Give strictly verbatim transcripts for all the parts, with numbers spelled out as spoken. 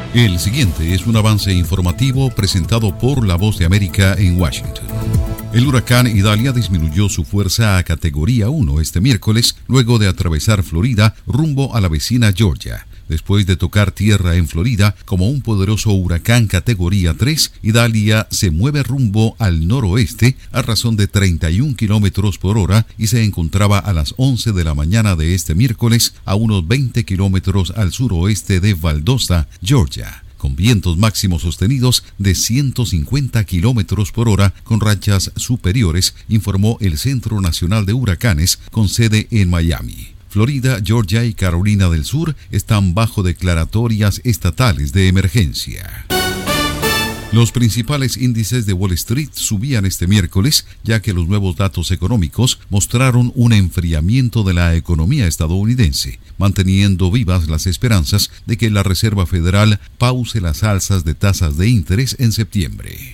El siguiente es un avance informativo presentado por La Voz de América en Washington. El huracán Idalia disminuyó su fuerza a categoría uno este miércoles, luego de atravesar Florida rumbo a la vecina Georgia. Después de tocar tierra en Florida como un poderoso huracán categoría tres, Idalia se mueve rumbo al noroeste a razón de treinta y un kilómetros por hora y se encontraba a las once de la mañana de este miércoles a unos veinte kilómetros al suroeste de Valdosta, Georgia, con vientos máximos sostenidos de ciento cincuenta kilómetros por hora con rachas superiores, informó el Centro Nacional de Huracanes con sede en Miami. Florida, Georgia y Carolina del Sur están bajo declaratorias estatales de emergencia. Los principales índices de Wall Street subían este miércoles, ya que los nuevos datos económicos mostraron un enfriamiento de la economía estadounidense, manteniendo vivas las esperanzas de que la Reserva Federal pause las alzas de tasas de interés en septiembre.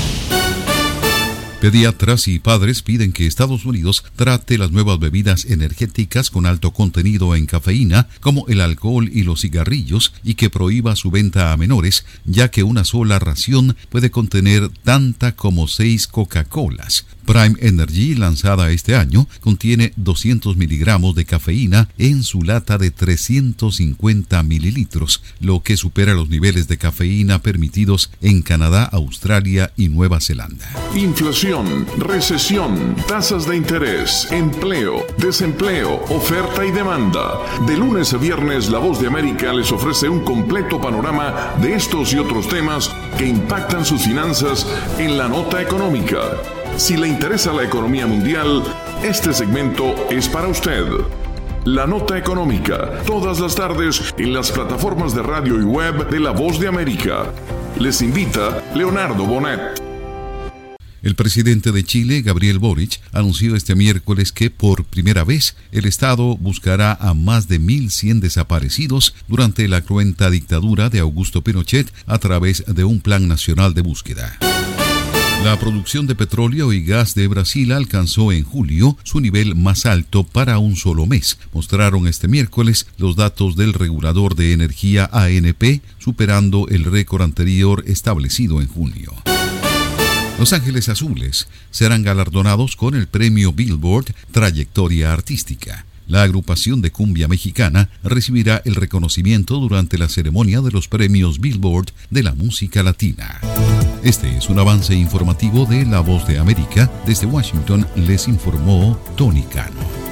Pediatras y padres piden que Estados Unidos trate las nuevas bebidas energéticas con alto contenido en cafeína, como el alcohol y los cigarrillos, y que prohíba su venta a menores, ya que una sola ración puede contener tanta como seis Coca-Colas. Prime Energy, lanzada este año, contiene doscientos miligramos de cafeína en su lata de trescientos cincuenta mililitros, lo que supera los niveles de cafeína permitidos en Canadá, Australia y Nueva Zelanda. Inflación, recesión, tasas de interés, empleo, desempleo, oferta y demanda. De lunes a viernes, La Voz de América les ofrece un completo panorama de estos y otros temas que impactan sus finanzas en la nota económica. Si le interesa la economía mundial, este segmento es para usted. La Nota Económica, todas las tardes en las plataformas de radio y web de La Voz de América. Les invita Leonardo Bonet. El presidente de Chile, Gabriel Boric, anunció este miércoles que por primera vez el Estado buscará a más de mil cien desaparecidos durante la cruenta dictadura de Augusto Pinochet a través de un plan nacional de búsqueda. La producción de petróleo y gas de Brasil alcanzó en julio su nivel más alto para un solo mes. Mostraron este miércoles los datos del regulador de energía A N P, superando el récord anterior establecido en junio. Los Ángeles Azules serán galardonados con el premio Billboard Trayectoria Artística. La agrupación de cumbia mexicana recibirá el reconocimiento durante la ceremonia de los premios Billboard de la música latina. Este es un avance informativo de La Voz de América. Desde Washington les informó Tony Cano.